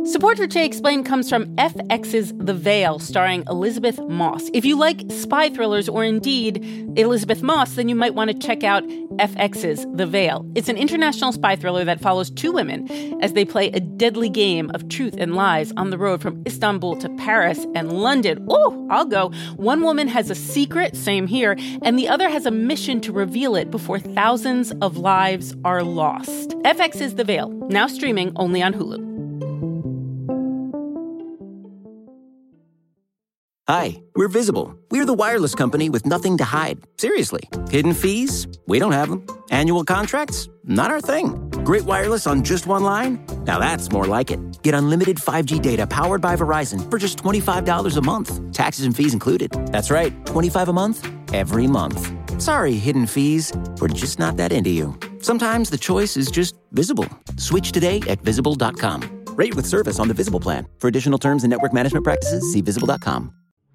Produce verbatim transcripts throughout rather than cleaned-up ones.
Support for Jay Explained comes from F X's The Veil, starring Elizabeth Moss. If you like spy thrillers or indeed Elizabeth Moss, then you might want to check out F X's The Veil. It's an international spy thriller that follows two women as they play a deadly game of truth and lies on the road from Istanbul to Paris and London. Oh, I'll go. One woman has a secret, same here, and the other has a mission to reveal it before thousands of lives are lost. F X's The Veil, now streaming only on Hulu. Hi, we're Visible. We're the wireless company with nothing to hide. Seriously. Hidden fees? We don't have them. Annual contracts? Not our thing. Great wireless on just one line? Now that's more like it. Get unlimited five G data powered by Verizon for just twenty-five dollars a month. Taxes and fees included. That's right, twenty-five dollars a month, every month. Sorry, hidden fees. We're just not that into you. Sometimes the choice is just Visible. Switch today at visible dot com. Rate with service on the Visible plan. For additional terms and network management practices, see visible dot com.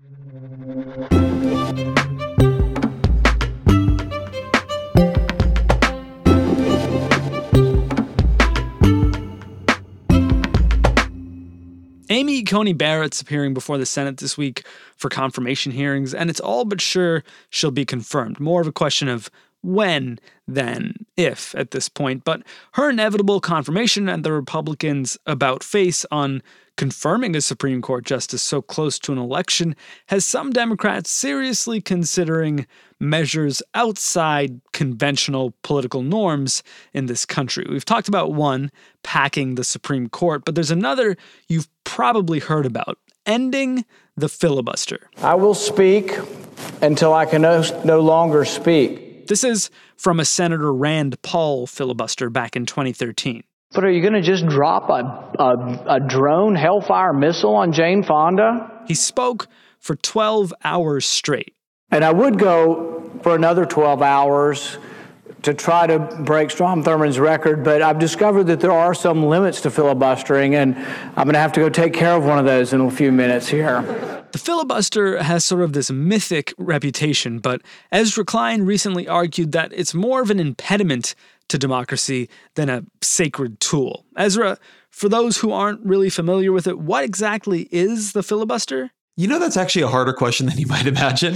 Amy Coney Barrett's appearing before the Senate this week for confirmation hearings, and it's all but sure she'll be confirmed. More of a question of when than if at this point. But her inevitable confirmation and the Republicans' about face on confirming a Supreme Court justice so close to an election has some Democrats seriously considering measures outside conventional political norms in this country. We've talked about one, packing the Supreme Court, but there's another you've probably heard about, ending the filibuster. I will speak until I can no, no longer speak. This is from a Senator Rand Paul filibuster back in twenty thirteen. But are you going to just drop a, a, a drone Hellfire missile on Jane Fonda? He spoke for twelve hours straight. And I would go for another twelve hours to try to break Strom Thurmond's record, but I've discovered that there are some limits to filibustering, and I'm going to have to go take care of one of those in a few minutes here. The filibuster has sort of this mythic reputation, but Ezra Klein recently argued that it's more of an impediment to democracy than a sacred tool. Ezra, for those who aren't really familiar with it, what exactly is the filibuster? You know, that's actually a harder question than you might imagine.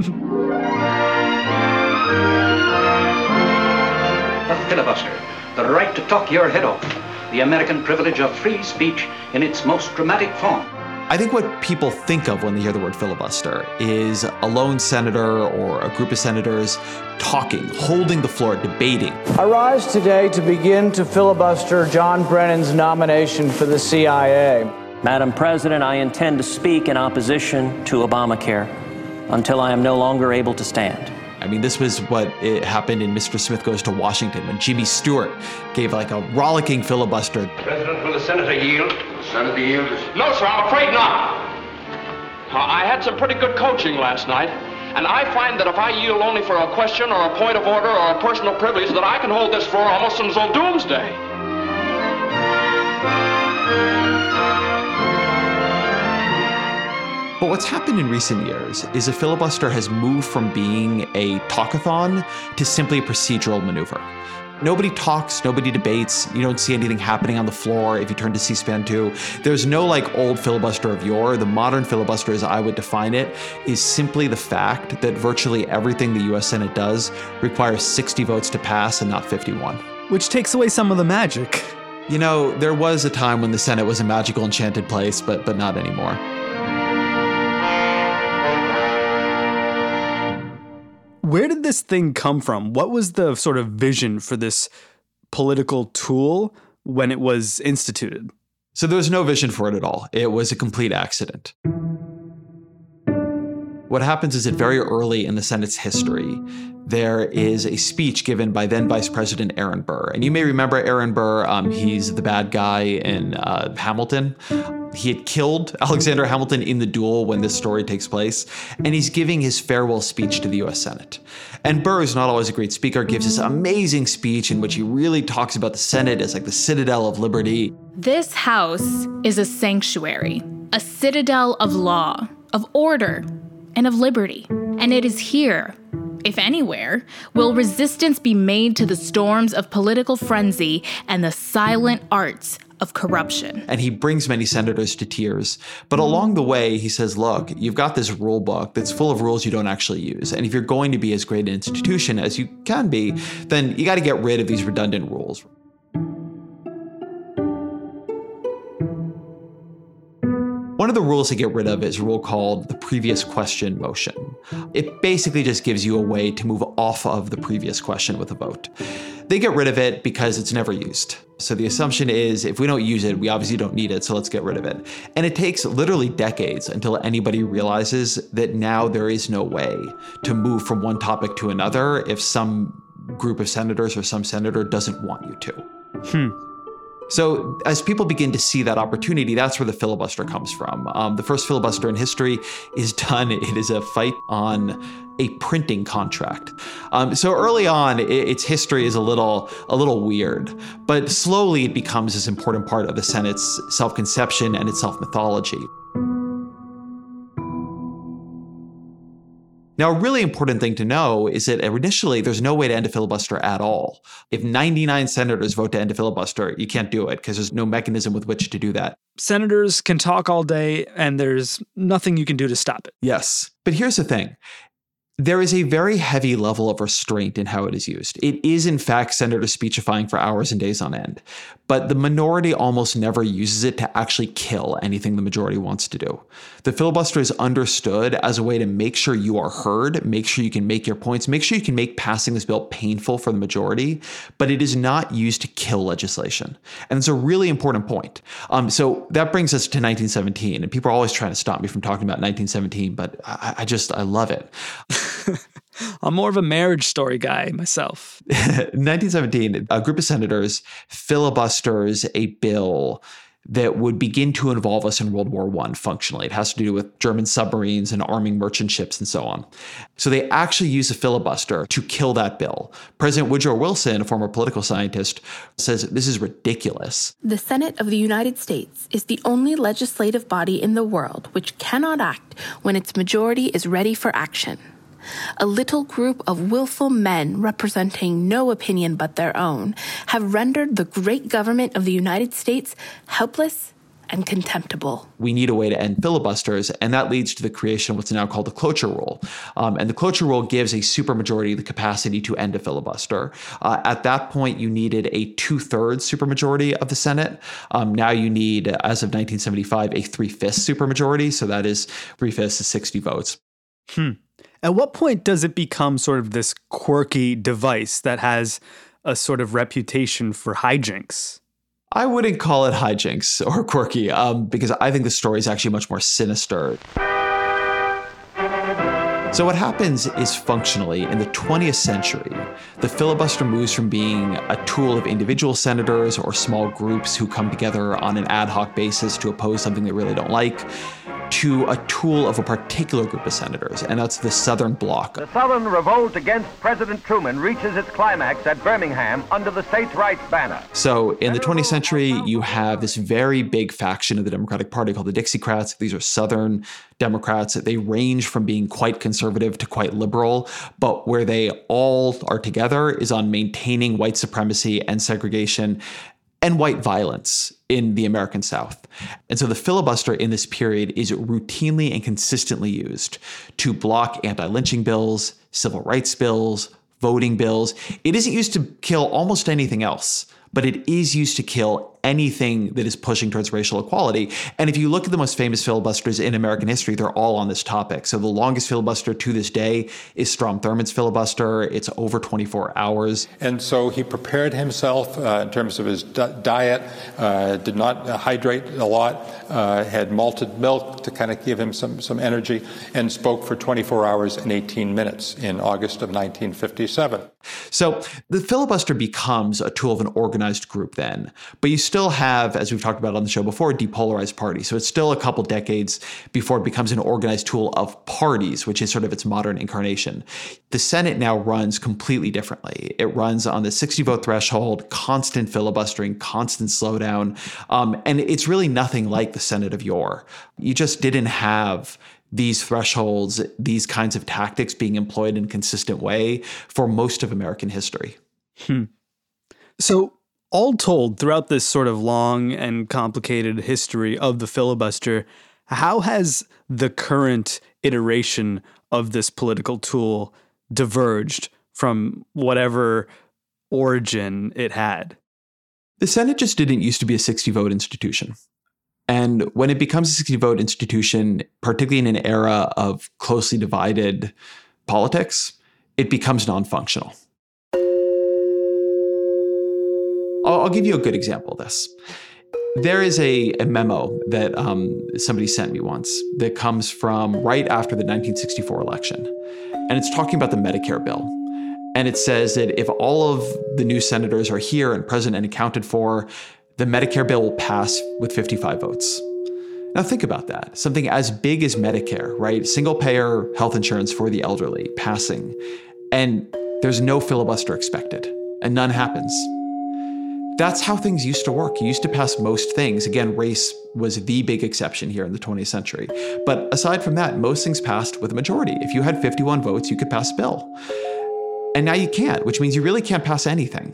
The filibuster, the right to talk your head off, the American privilege of free speech in its most dramatic form. I think what people think of when they hear the word filibuster is a lone senator or a group of senators talking, holding the floor, debating. I rise today to begin to filibuster John Brennan's nomination for the C I A. Madam President, I intend to speak in opposition to Obamacare until I am no longer able to stand. I mean, this was what it happened in Mister Smith Goes to Washington when Jimmy Stewart gave like a rollicking filibuster. President, will the senator yield? The senator yield? No, sir, I'm afraid not. I had some pretty good coaching last night, and I find that if I yield only for a question or a point of order or a personal privilege, that I can hold this floor almost until doomsday. But what's happened in recent years is a filibuster has moved from being a talkathon to simply a procedural maneuver. Nobody talks, nobody debates, you don't see anything happening on the floor if you turn to C SPAN two. There's no like old filibuster of yore. The modern filibuster, as I would define it, is simply the fact that virtually everything the U S Senate does requires sixty votes to pass and not fifty-one. Which takes away some of the magic. You know, there was a time when the Senate was a magical, enchanted place, but but not anymore. Where did this thing come from? What was the sort of vision for this political tool when it was instituted? So there was no vision for it at all. It was a complete accident. What happens is that very early in the Senate's history, there is a speech given by then Vice President Aaron Burr. And you may remember Aaron Burr. Um, he's the bad guy in uh, Hamilton. He had killed Alexander Hamilton in the duel when this story takes place, and he's giving his farewell speech to the U S Senate. And Burr is not always a great speaker, gives this amazing speech in which he really talks about the Senate as like the citadel of liberty. This house is a sanctuary, a citadel of law, of order, and of liberty. And it is here, if anywhere, will resistance be made to the storms of political frenzy and the silent arts of corruption. And he brings many senators to tears. But along the way, he says, look, you've got this rule book that's full of rules you don't actually use. And if you're going to be as great an institution as you can be, then you got to get rid of these redundant rules. One of the rules to get rid of is a rule called the previous question motion. It basically just gives you a way to move off of the previous question with a vote. They get rid of it because it's never used. So the assumption is if we don't use it, we obviously don't need it, so let's get rid of it. And it takes literally decades until anybody realizes that now there is no way to move from one topic to another if some group of senators or some senator doesn't want you to. Hmm. So as people begin to see that opportunity, that's where the filibuster comes from. Um, the first filibuster in history is done. It is a fight on a printing contract. Um, so early on, it, its history is a little, a little weird, but slowly it becomes this important part of the Senate's self-conception and its self-mythology. Now, a really important thing to know is that initially there's no way to end a filibuster at all. If ninety-nine senators vote to end a filibuster, you can't do it because there's no mechanism with which to do that. Senators can talk all day and there's nothing you can do to stop it. Yes. But here's the thing. There is a very heavy level of restraint in how it is used. It is, in fact, senator speechifying for hours and days on end. But the minority almost never uses it to actually kill anything the majority wants to do. The filibuster is understood as a way to make sure you are heard, make sure you can make your points, make sure you can make passing this bill painful for the majority, but it is not used to kill legislation. And it's a really important point. Um, so that brings us to nineteen seventeen, and people are always trying to stop me from talking about nineteen seventeen, but I, I just, I love it. I'm more of a Marriage Story guy myself. In nineteen seventeen, a group of senators filibusters a bill that would begin to involve us in World War One functionally. It has to do with German submarines and arming merchant ships and so on. So they actually use a filibuster to kill that bill. President Woodrow Wilson, a former political scientist, says this is ridiculous. The Senate of the United States is the only legislative body in the world which cannot act when its majority is ready for action. A little group of willful men representing no opinion but their own have rendered the great government of the United States helpless and contemptible. We need a way to end filibusters, and that leads to the creation of what's now called the cloture rule. Um, and the cloture rule gives a supermajority the capacity to end a filibuster. Uh, at that point, you needed a two-thirds supermajority of the Senate. Um, now you need, as of nineteen seventy-five, a three-fifths supermajority. So that is three-fifths is sixty votes. Hmm. At what point does it become sort of this quirky device that has a sort of reputation for hijinks? I wouldn't call it hijinks or quirky, um, because I think the story is actually much more sinister. So what happens is functionally, in the twentieth century, the filibuster moves from being a tool of individual senators or small groups who come together on an ad hoc basis to oppose something they really don't like, to a tool of a particular group of senators, and that's the Southern Bloc. The Southern revolt against President Truman reaches its climax at Birmingham under the states' rights banner. So in the twentieth century, you have this very big faction of the Democratic Party called the Dixiecrats. These are Southern Democrats. They range from being quite conservative to quite liberal, but where they all are together is on maintaining white supremacy and segregation and white violence in the American South. And so the filibuster in this period is routinely and consistently used to block anti-lynching bills, civil rights bills, voting bills. It isn't used to kill almost anything else, but it is used to kill anything that is pushing towards racial equality. And if you look at the most famous filibusters in American history, they're all on this topic. So the longest filibuster to this day is Strom Thurmond's filibuster. It's over twenty-four hours. And so he prepared himself uh, in terms of his d- diet, uh, did not uh, hydrate a lot, uh, had malted milk to kind of give him some, some energy, and spoke for twenty-four hours and eighteen minutes in August of nineteen fifty-seven. So the filibuster becomes a tool of an organized group then, but you still have, as we've talked about on the show before, a depolarized party. So it's still a couple decades before it becomes an organized tool of parties, which is sort of its modern incarnation. The Senate now runs completely differently. It runs on the sixty vote threshold, constant filibustering, constant slowdown. Um, and it's really nothing like the Senate of yore. You just didn't have these thresholds, these kinds of tactics being employed in a consistent way for most of American history. Hmm. So All told, throughout this sort of long and complicated history of the filibuster, how has the current iteration of this political tool diverged from whatever origin it had? The Senate just didn't used to be a sixty-vote institution. And when it becomes a sixty-vote institution, particularly in an era of closely divided politics, it becomes non-functional. I'll, I'll give you a good example of this. There is a, a memo that um, somebody sent me once that comes from right after the nineteen sixty-four election. And it's talking about the Medicare bill. And it says that if all of the new senators are here and present and accounted for, the Medicare bill will pass with fifty-five votes. Now think about that. Something as big as Medicare, right? Single payer health insurance for the elderly passing. And there's no filibuster expected. And none happens. That's how things used to work. You used to pass most things. Again, race was the big exception here in the twentieth century. But aside from that, most things passed with a majority. If you had fifty-one votes, you could pass a bill. And now you can't, which means you really can't pass anything.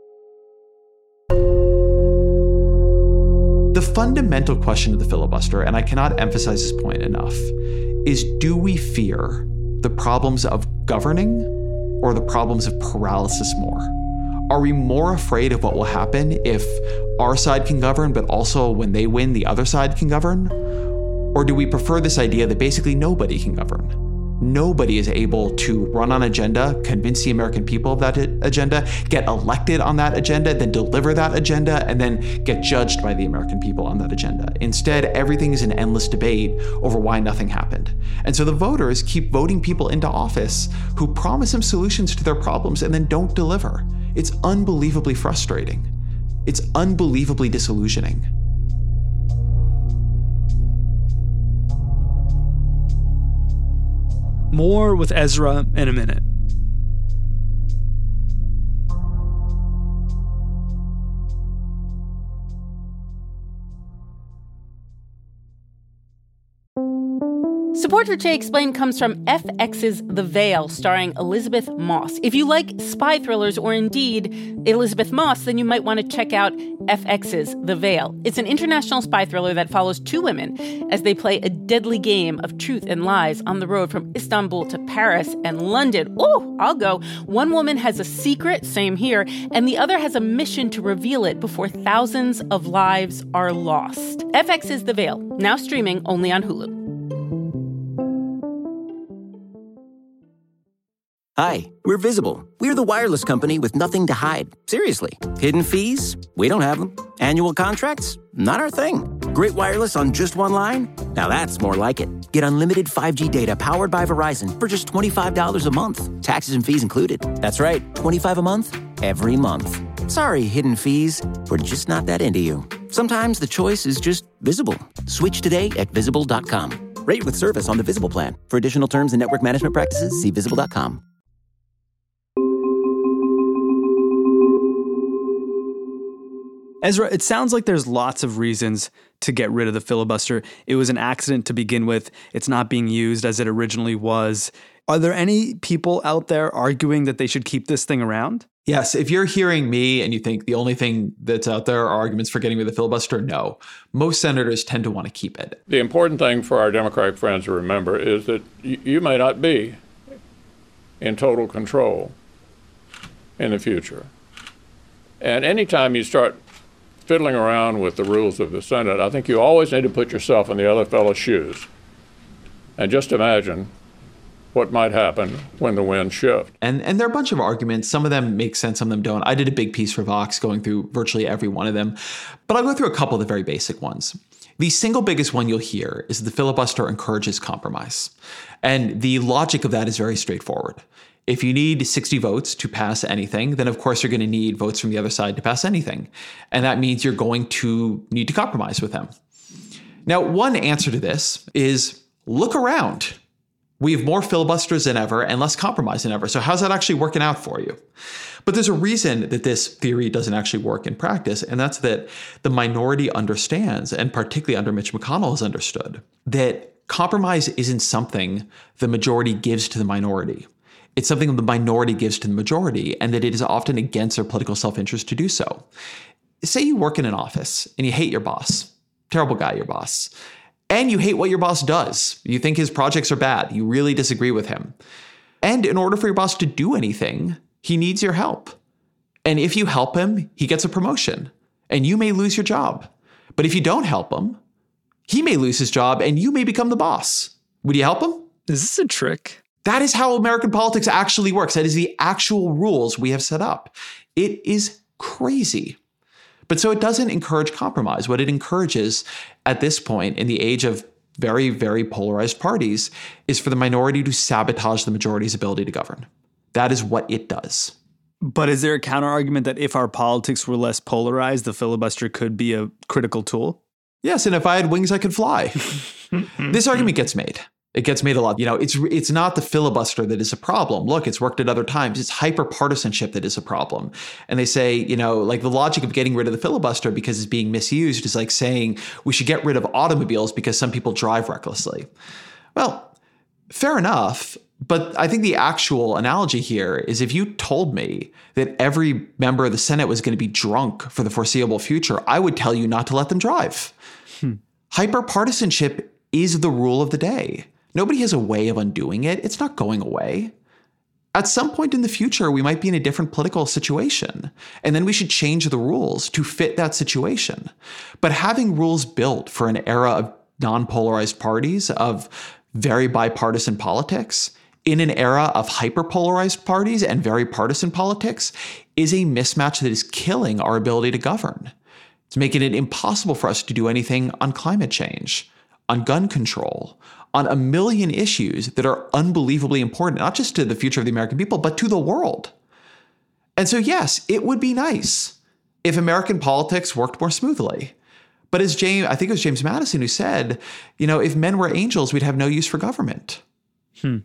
The fundamental question of the filibuster, and I cannot emphasize this point enough, is do we fear the problems of governing or the problems of paralysis more? Are we more afraid of what will happen if our side can govern, but also when they win, the other side can govern? Or do we prefer this idea that basically nobody can govern? Nobody is able to run on agenda, convince the American people of that agenda, get elected on that agenda, then deliver that agenda, and then get judged by the American people on that agenda. Instead, everything is an endless debate over why nothing happened. And so the voters keep voting people into office who promise them solutions to their problems and then don't deliver. It's unbelievably frustrating. It's unbelievably disillusioning. More with Ezra in a minute. Support for Jay Explained comes from F X's The Veil, starring Elizabeth Moss. If you like spy thrillers or indeed Elizabeth Moss, then you might want to check out F X's The Veil. It's an international spy thriller that follows two women as they play a deadly game of truth and lies on the road from Istanbul to Paris and London. Oh, I'll go. One woman has a secret, same here, and the other has a mission to reveal it before thousands of lives are lost. F X's The Veil, now streaming only on Hulu. Hi, we're Visible. We're the wireless company with nothing to hide. Seriously. Hidden fees? We don't have them. Annual contracts? Not our thing. Great wireless on just one line? Now that's more like it. Get unlimited five G data powered by Verizon for just twenty-five dollars a month. Taxes and fees included. That's right, twenty-five dollars a month, every month. Sorry, hidden fees. We're just not that into you. Sometimes the choice is just Visible. Switch today at visible dot com. Rate with service on the Visible plan. For additional terms and network management practices, see visible dot com. Ezra, it sounds like there's lots of reasons to get rid of the filibuster. It was an accident to begin with. It's not being used as it originally was. Are there any people out there arguing that they should keep this thing around? Yes. If you're hearing me and you think the only thing that's out there are arguments for getting rid of the filibuster, no. Most senators tend to want to keep it. The important thing for our Democratic friends to remember is that y- you may not be in total control in the future. And anytime you start fiddling around with the rules of the Senate, I think you always need to put yourself in the other fellow's shoes and just imagine what might happen when the winds shift. And and there are a bunch of arguments. Some of them make sense, some of them don't. I did a big piece for Vox going through virtually every one of them, but I'll go through a couple of the very basic ones. The single biggest one you'll hear is the filibuster encourages compromise. And the logic of that is very straightforward. If you need sixty votes to pass anything, then of course you're going to need votes from the other side to pass anything. And that means you're going to need to compromise with them. Now, one answer to this is look around. We have more filibusters than ever and less compromise than ever. So how's that actually working out for you? But there's a reason that this theory doesn't actually work in practice, and that's that the minority understands, and particularly under Mitch McConnell has understood, that compromise isn't something the majority gives to the minority. It's something the minority gives to the majority, and that it is often against their political self-interest to do so. Say you work in an office and you hate your boss. Terrible guy, your boss. And you hate what your boss does. You think his projects are bad. You really disagree with him. And in order for your boss to do anything, he needs your help. And if you help him, he gets a promotion. And you may lose your job. But if you don't help him, he may lose his job and you may become the boss. Would you help him? Is this a trick? That is how American politics actually works. That is the actual rules we have set up. It is crazy. But so it doesn't encourage compromise. What it encourages at this point in the age of very, very polarized parties is for the minority to sabotage the majority's ability to govern. That is what it does. But is there a counter argument that if our politics were less polarized, the filibuster could be a critical tool? Yes, and if I had wings, I could fly. This argument gets made. It gets made a lot. You know, it's it's not the filibuster that is a problem. Look, it's worked at other times. It's hyper-partisanship that is a problem. And they say, you know, like the logic of getting rid of the filibuster because it's being misused is like saying we should get rid of automobiles because some people drive recklessly. Well, fair enough. But I think the actual analogy here is if you told me that every member of the Senate was going to be drunk for the foreseeable future, I would tell you not to let them drive. Hmm. Hyper-partisanship is the rule of the day. Nobody has a way of undoing it. It's not going away. At some point in the future, we might be in a different political situation, and then we should change the rules to fit that situation. But having rules built for an era of non-polarized parties, of very bipartisan politics, in an era of hyper-polarized parties and very partisan politics, is a mismatch that is killing our ability to govern. It's making it impossible for us to do anything on climate change, on gun control, on a million issues that are unbelievably important, not just to the future of the American people, but to the world. And so, yes, it would be nice if American politics worked more smoothly. But as James, I think it was James Madison who said, you know, if men were angels, we'd have no use for government. Hmm.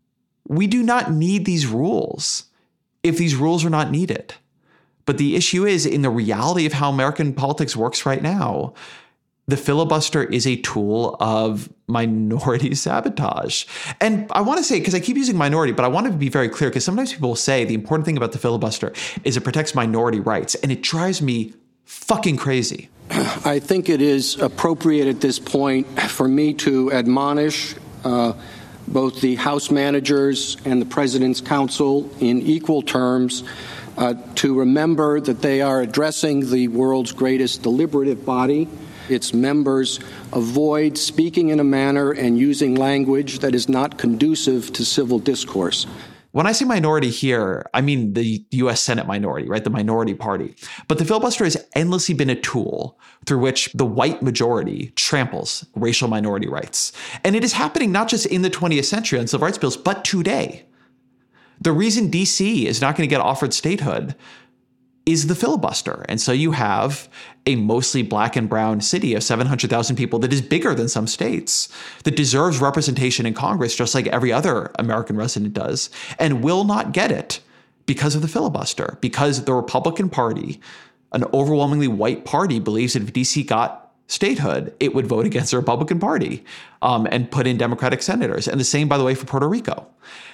We do not need these rules if these rules are not needed. But the issue is, in the reality of how American politics works right now, the filibuster is a tool of minority sabotage. And I want to say, because I keep using minority, but I want to be very clear, because sometimes people will say the important thing about the filibuster is it protects minority rights, and it drives me fucking crazy. I think it is appropriate at this point for me to admonish uh, both the House managers and the President's counsel in equal terms uh, to remember that they are addressing the world's greatest deliberative body. Its members avoid speaking in a manner and using language that is not conducive to civil discourse. When I say minority here, I mean the U S Senate minority, right? The minority party. But the filibuster has endlessly been a tool through which the white majority tramples racial minority rights. And it is happening not just in the twentieth century on civil rights bills, but today. The reason D C is not going to get offered statehood is the filibuster. And so you have a mostly black and brown city of seven hundred thousand people that is bigger than some states, that deserves representation in Congress just like every other American resident does, and will not get it because of the filibuster, because the Republican Party, an overwhelmingly white party, believes that if D C got statehood, it would vote against the Republican Party um, and put in Democratic senators. And the same, by the way, for Puerto Rico.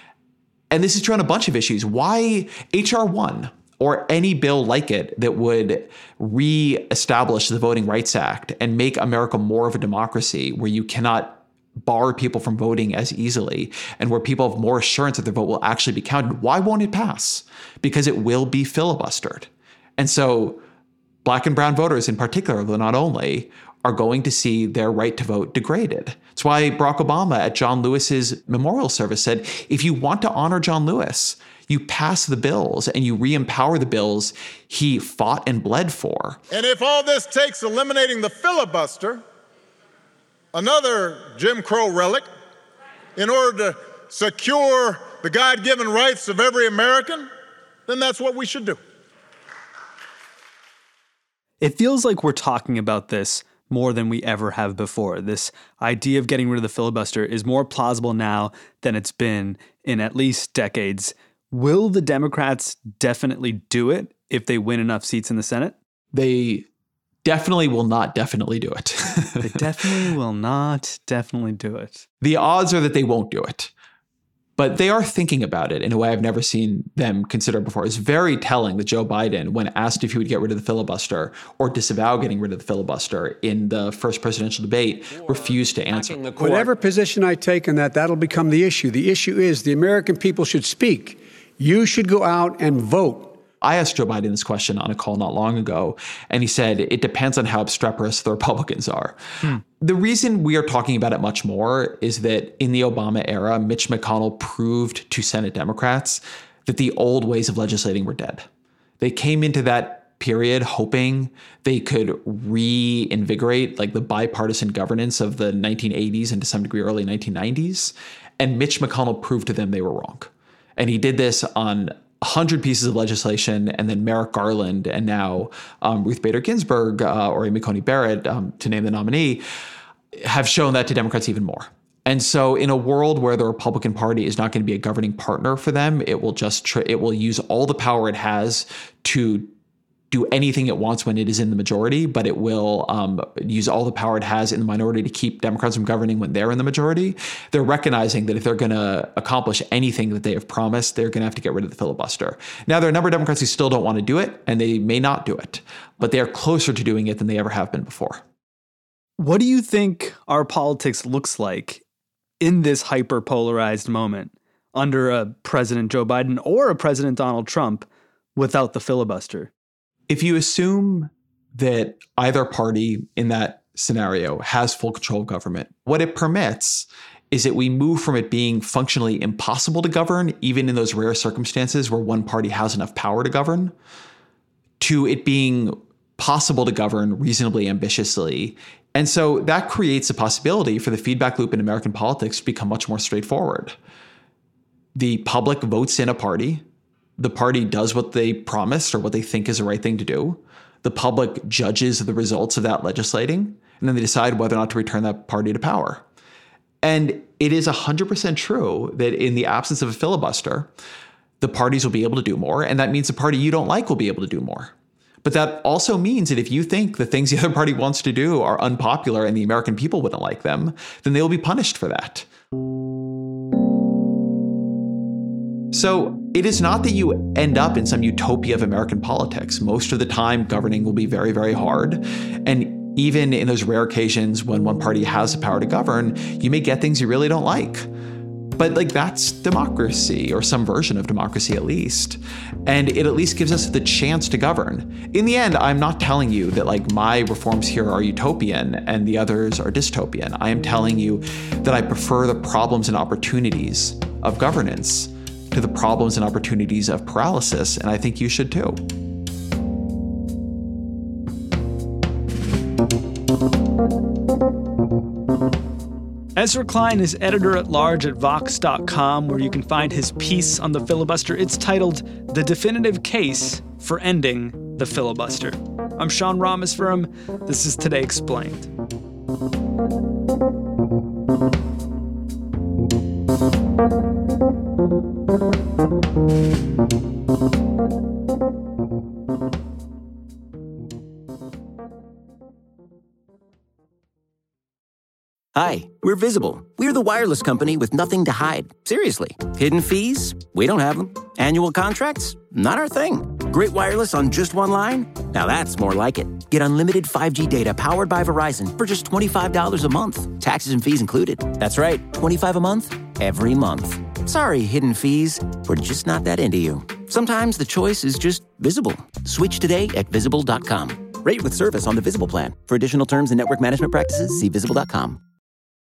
And this is true on a bunch of issues. Why H R one? Or any bill like it that would re-establish the Voting Rights Act and make America more of a democracy where you cannot bar people from voting as easily and where people have more assurance that their vote will actually be counted. Why won't it pass? Because it will be filibustered. And so black and brown voters in particular, though not only, are going to see their right to vote degraded. That's why Barack Obama at John Lewis's memorial service said, if you want to honor John Lewis, you pass the bills and you re-empower the bills he fought and bled for. And if all this takes eliminating the filibuster, another Jim Crow relic, in order to secure the God-given rights of every American, then that's what we should do. It feels like we're talking about this more than we ever have before. This idea of getting rid of the filibuster is more plausible now than it's been in at least decades. Will the Democrats definitely do it if they win enough seats in the Senate? They definitely will not definitely do it. They definitely will not definitely do it. The odds are that they won't do it. But they are thinking about it in a way I've never seen them consider before. It's very telling that Joe Biden, when asked if he would get rid of the filibuster or disavow getting rid of the filibuster in the first presidential debate, refused to answer. Whatever position I take on that, that'll become the issue. The issue is the American people should speak. You should go out and vote. I asked Joe Biden this question on a call not long ago, and he said it depends on how obstreperous the Republicans are. Hmm. The reason we are talking about it much more is that in the Obama era, Mitch McConnell proved to Senate Democrats that the old ways of legislating were dead. They came into that period hoping they could reinvigorate like the bipartisan governance of the nineteen eighties and to some degree early nineteen nineties. And Mitch McConnell proved to them they were wrong. And he did this on one hundred pieces of legislation, and then Merrick Garland and now um, Ruth Bader Ginsburg uh, or Amy Coney Barrett, um, to name the nominee, have shown that to Democrats even more. And so in a world where the Republican Party is not going to be a governing partner for them, it will just tr- it will use all the power it has to do anything it wants when it is in the majority, but it will um, use all the power it has in the minority to keep Democrats from governing when they're in the majority. They're recognizing that if they're going to accomplish anything that they have promised, they're going to have to get rid of the filibuster. Now, there are a number of Democrats who still don't want to do it, and they may not do it, but they are closer to doing it than they ever have been before. What do you think our politics looks like in this hyper-polarized moment under a President Joe Biden or a President Donald Trump without the filibuster? If you assume that either party in that scenario has full control of government, what it permits is that we move from it being functionally impossible to govern, even in those rare circumstances where one party has enough power to govern, to it being possible to govern reasonably ambitiously. And so that creates a possibility for the feedback loop in American politics to become much more straightforward. The public votes in a party. The party does what they promised or what they think is the right thing to do. The public judges the results of that legislating, and then they decide whether or not to return that party to power. And it is one hundred percent true that in the absence of a filibuster, the parties will be able to do more, and that means the party you don't like will be able to do more. But that also means that if you think the things the other party wants to do are unpopular and the American people wouldn't like them, then they will be punished for that. So it is not that you end up in some utopia of American politics. Most of the time, governing will be very, very hard. And even in those rare occasions when one party has the power to govern, you may get things you really don't like. But like that's democracy, or some version of democracy at least. And it at least gives us the chance to govern. In the end, I'm not telling you that like my reforms here are utopian and the others are dystopian. I am telling you that I prefer the problems and opportunities of governance to the problems and opportunities of paralysis, and I think you should too. Ezra Klein is editor-at-large at Vox dot com, where you can find his piece on the filibuster. It's titled The Definitive Case for Ending the Filibuster. I'm Sean Rameswaram. This is Today Explained. Hi, we're Visible. We're the wireless company with nothing to hide. Seriously. Hidden fees? We don't have them. Annual contracts? Not our thing. Great wireless on just one line? Now that's more like it. Get unlimited five G data powered by Verizon for just twenty-five dollars a month. Taxes and fees included. That's right, twenty-five dollars a month, every month. Sorry, hidden fees. We're just not that into you. Sometimes the choice is just Visible. Switch today at visible dot com. Rate with service on the Visible plan. For additional terms and network management practices, see visible dot com.